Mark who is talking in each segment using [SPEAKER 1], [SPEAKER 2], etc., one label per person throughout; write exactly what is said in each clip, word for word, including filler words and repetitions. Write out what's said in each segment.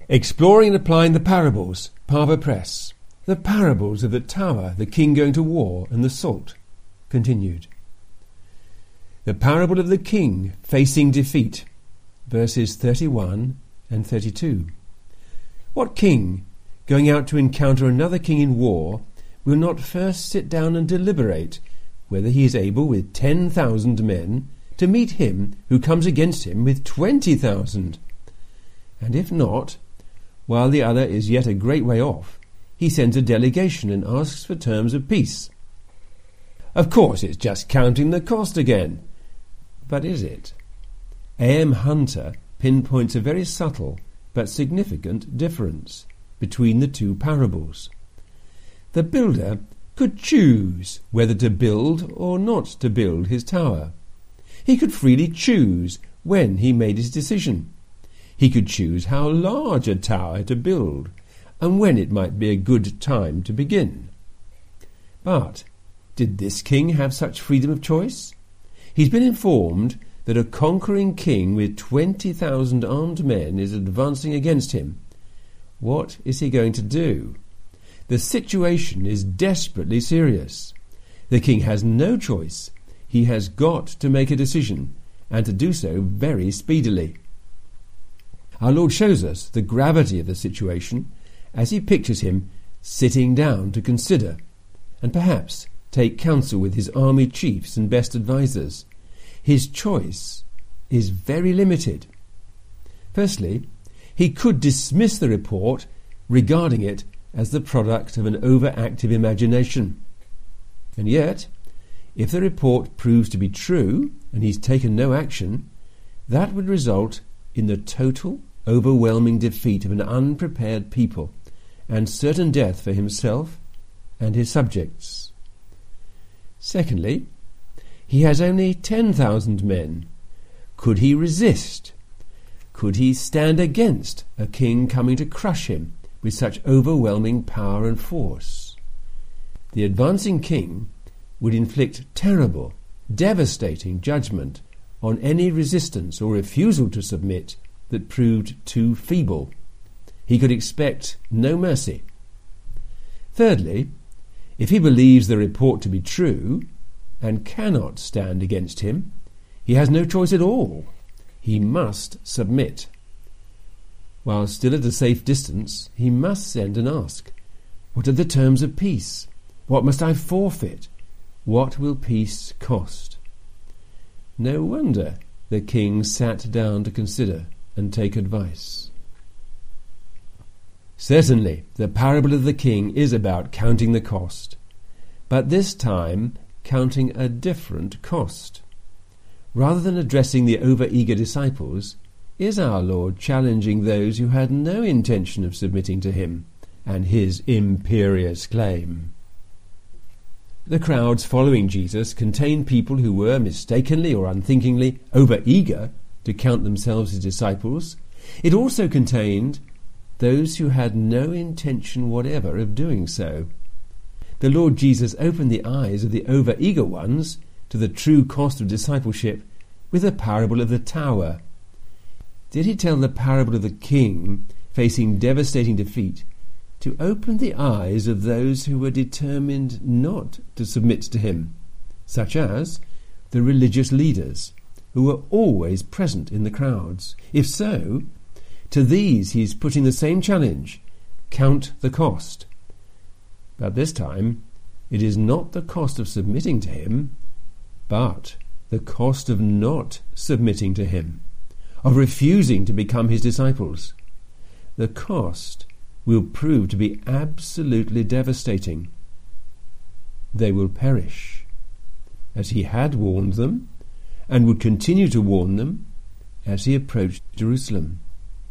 [SPEAKER 1] Exploring and applying the parables, Parva Press. The parables of the tower, the king going to war, and the salt. Continued. The parable of the king facing defeat, verses thirty-one and thirty-two. What king, going out to encounter another king in war, will not first sit down and deliberate whether he is able with ten thousand men to meet him who comes against him with twenty thousand? And if not, while the other is yet a great way off, he sends a delegation and asks for terms of peace. Of course, it's just counting the cost again. But is it? A M Hunter pinpoints a very subtle but significant difference between the two parables. The builder could choose whether to build or not to build his tower. He could freely choose when he made his decision. He could choose how large a tower to build and when it might be a good time to begin. But did this king have such freedom of choice? He's been informed that a conquering king with twenty thousand armed men is advancing against him. What is he going to do? The situation is desperately serious. The king has no choice. He has got to make a decision, and to do so very speedily. Our Lord shows us the gravity of the situation as he pictures him sitting down to consider, and perhaps take counsel with his army chiefs and best advisers. His choice is very limited. Firstly, he could dismiss the report regarding it as the product of an overactive imagination. And yet, if the report proves to be true and he's taken no action, that would result in the total, overwhelming defeat of an unprepared people and certain death for himself and his subjects. Secondly, he has only ten thousand men. Could he resist? Could he stand against a king coming to crush him with such overwhelming power and force? The advancing king would inflict terrible, devastating judgment on any resistance or refusal to submit that proved too feeble. He could expect no mercy. Thirdly, if he believes the report to be true and cannot stand against him, he has no choice at all. He must submit. While still at a safe distance, he must send and ask, "What are the terms of peace? What must I forfeit? What will peace cost?" No wonder the king sat down to consider and take advice. Certainly, the parable of the king is about counting the cost, but this time counting a different cost. Rather than addressing the over-eager disciples, is our Lord challenging those who had no intention of submitting to him and his imperious claim. The crowds following Jesus contained people who were, mistakenly or unthinkingly, over-eager to count themselves as disciples. It also contained those who had no intention whatever of doing so. The Lord Jesus opened the eyes of the over-eager ones to the true cost of discipleship with the parable of the tower. Did he tell the parable of the king facing devastating defeat to open the eyes of those who were determined not to submit to him, such as the religious leaders who were always present in the crowds? If so, to these he is putting the same challenge: count the cost. But this time it is not the cost of submitting to him, but the cost of not submitting to him, of refusing to become his disciples. The cost will prove to be absolutely devastating. They will perish, as he had warned them, and would continue to warn them as he approached Jerusalem.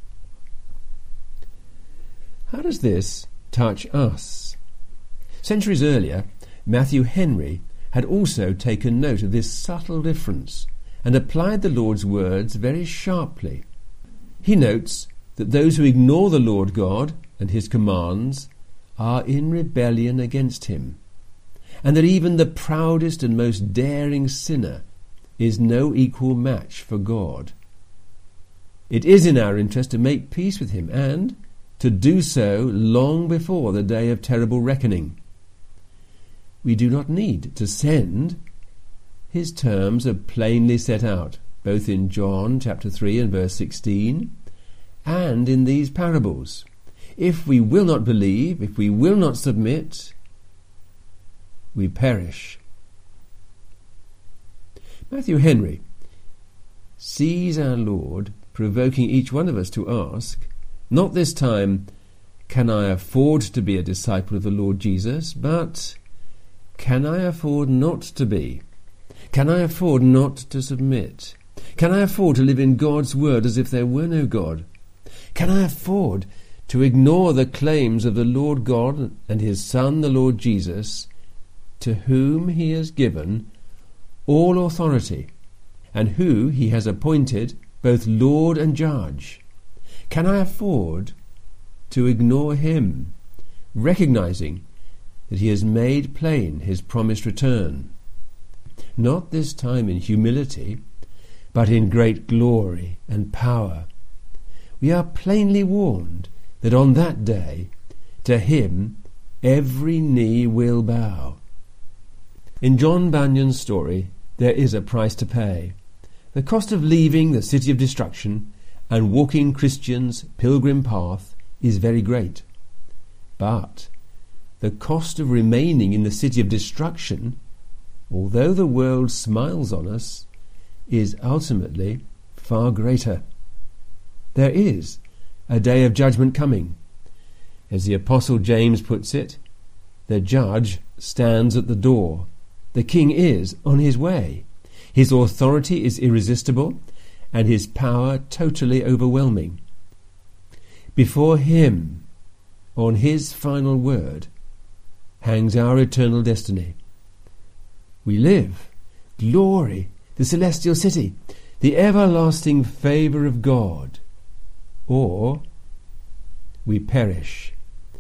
[SPEAKER 1] How does this touch us? Centuries earlier, Matthew Henry had also taken note of this subtle difference and applied the Lord's words very sharply. He notes that those who ignore the Lord God and his commands are in rebellion against him, and that even the proudest and most daring sinner is no equal match for God. It is in our interest to make peace with him and to do so long before the day of terrible reckoning. We do not need to send. His terms are plainly set out, both in John chapter three and verse sixteen, and in these parables. If we will not believe, if we will not submit, we perish. Matthew Henry sees our Lord provoking each one of us to ask, not this time, can I afford to be a disciple of the Lord Jesus, but can I afford not to be? Can I afford not to submit? Can I afford to live in God's word as if there were no God? Can I afford to ignore the claims of the Lord God and his Son, the Lord Jesus, to whom he has given all authority, and who he has appointed both Lord and Judge? Can I afford to ignore him, recognizing that he has made plain his promised return, not this time in humility, but in great glory and power? We are plainly warned that on that day to him every knee will bow. In John Bunyan's story there is a price to pay. The cost of leaving the city of destruction and walking Christians' pilgrim path is very great. But the cost of remaining in the city of destruction, although the world smiles on us, is ultimately far greater. There is a day of judgment coming. As the Apostle James puts it, the judge stands at the door. The king is on his way. His authority is irresistible, and his power totally overwhelming. Before him, on his final word, hangs our eternal destiny. We live, glory, the celestial city, the everlasting favour of God, or we perish.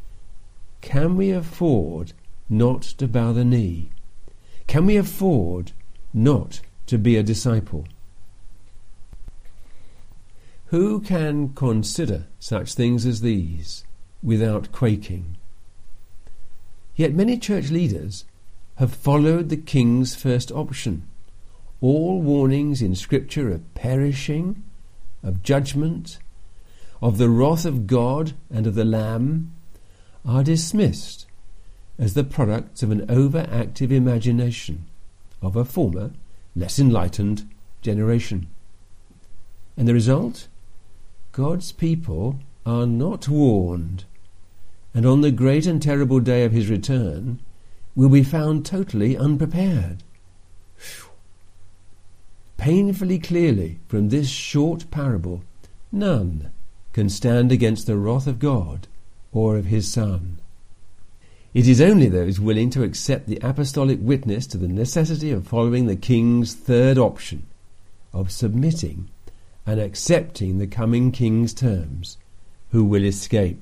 [SPEAKER 1] Can we afford not to bow the knee? Can we afford not to be a disciple? Who can consider such things as these without quaking? Yet many church leaders have followed the king's first option. All warnings in Scripture of perishing, of judgment, of the wrath of God and of the Lamb are dismissed as the products of an overactive imagination of a former, less enlightened generation. And the result? God's people are not warned, and on the great and terrible day of his return will be found totally unprepared. Whew. Painfully clearly from this short parable, none can stand against the wrath of God or of his Son. It is only those willing to accept the apostolic witness to the necessity of following the king's third option, of submitting and accepting the coming king's terms, who will escape.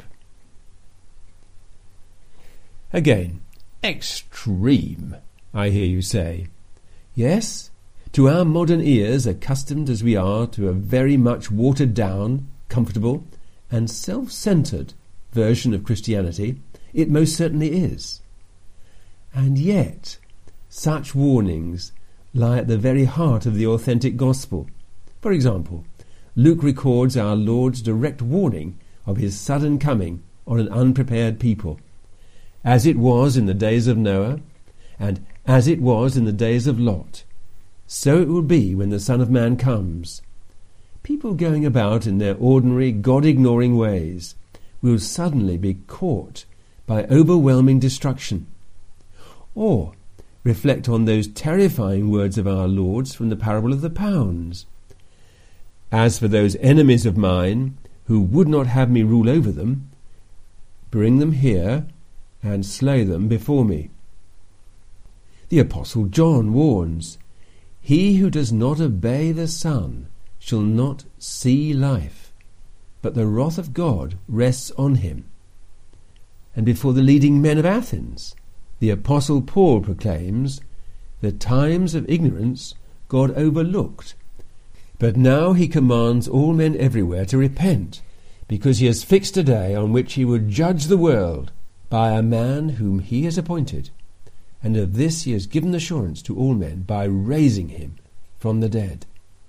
[SPEAKER 1] Again, extreme, I hear you say. Yes, to our modern ears, accustomed as we are to a very much watered down, comfortable and self-centred version of Christianity, it most certainly is. And yet, such warnings lie at the very heart of the authentic gospel. For example, Luke records our Lord's direct warning of his sudden coming on an unprepared people. As it was in the days of Noah, and as it was in the days of Lot, so it will be when the Son of Man comes. People going about in their ordinary, God-ignoring ways will suddenly be caught by overwhelming destruction. Or reflect on those terrifying words of our Lord's from the parable of the pounds. As for those enemies of mine who would not have me rule over them, bring them here and slay them before me. The Apostle John warns, he who does not obey the Son shall not see life, but the wrath of God rests on him. And before the leading men of Athens, the Apostle Paul proclaims, the times of ignorance God overlooked, But now he commands all men everywhere to repent, because he has fixed a day on which he would judge the world by a man whom he has appointed, and of this he has given assurance to all men by raising him from the dead.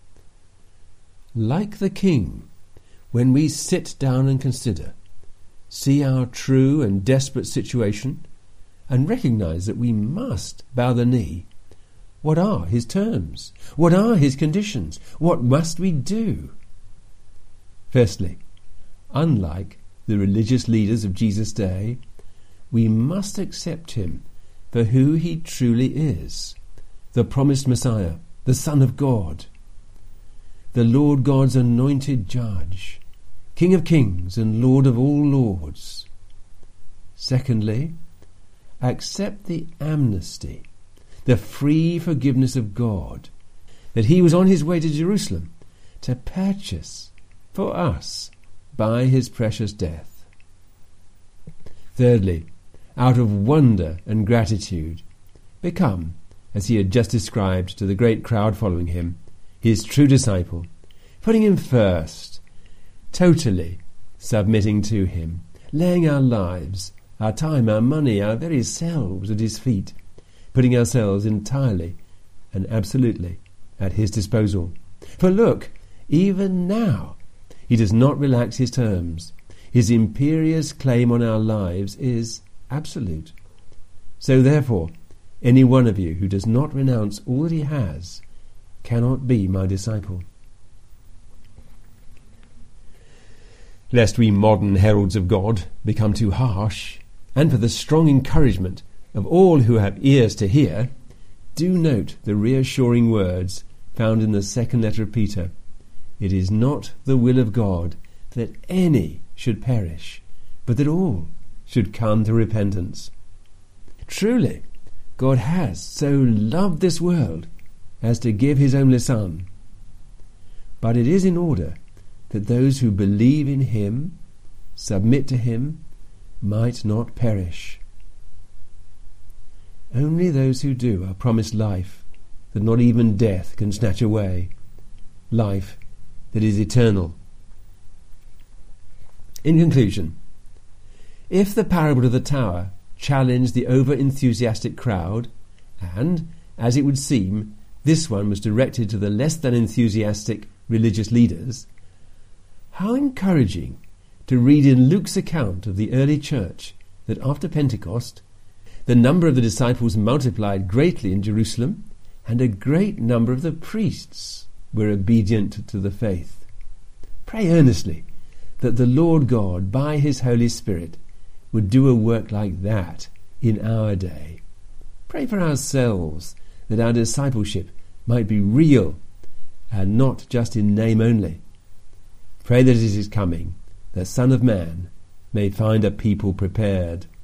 [SPEAKER 1] Like the king, when we sit down and consider, see our true and desperate situation, and recognize that we must bow the knee, what are his terms? What are his conditions? What must we do? Firstly, unlike the religious leaders of Jesus' day, we must accept him for who he truly is, the promised Messiah, the Son of God, the Lord God's anointed judge, King of kings and Lord of all lords. Secondly, accept the amnesty, the free forgiveness of God, that he was on his way to Jerusalem to purchase for us by his precious death. Thirdly, out of wonder and gratitude, become, as he had just described to the great crowd following him, his true disciple, putting him first, totally submitting to him, laying our lives, our time, our money, our very selves at his feet, putting ourselves entirely and absolutely at his disposal. For look, even now, he does not relax his terms. His imperious claim on our lives is absolute. So therefore, any one of you who does not renounce all that he has cannot be my disciple. Lest we modern heralds of God become too harsh, and for the strong encouragement of all who have ears to hear, do note the reassuring words found in the second letter of Peter. It is not the will of God that any should perish, but that all should come to repentance. Truly, God has so loved this world as to give his only Son. But it is in order that those who believe in him, submit to him, might not perish. Only those who do are promised life that not even death can snatch away, life that is eternal. In conclusion, if the parable of the tower challenged the over-enthusiastic crowd, and, as it would seem, this one was directed to the less than enthusiastic religious leaders, how encouraging to read in Luke's account of the early church that after Pentecost, the number of the disciples multiplied greatly in Jerusalem, and a great number of the priests were obedient to the faith. Pray earnestly that the Lord God, by his Holy Spirit, would do a work like that in our day. Pray for ourselves that our discipleship might be real and not just in name only. Pray that it is coming, the Son of Man may find a people prepared.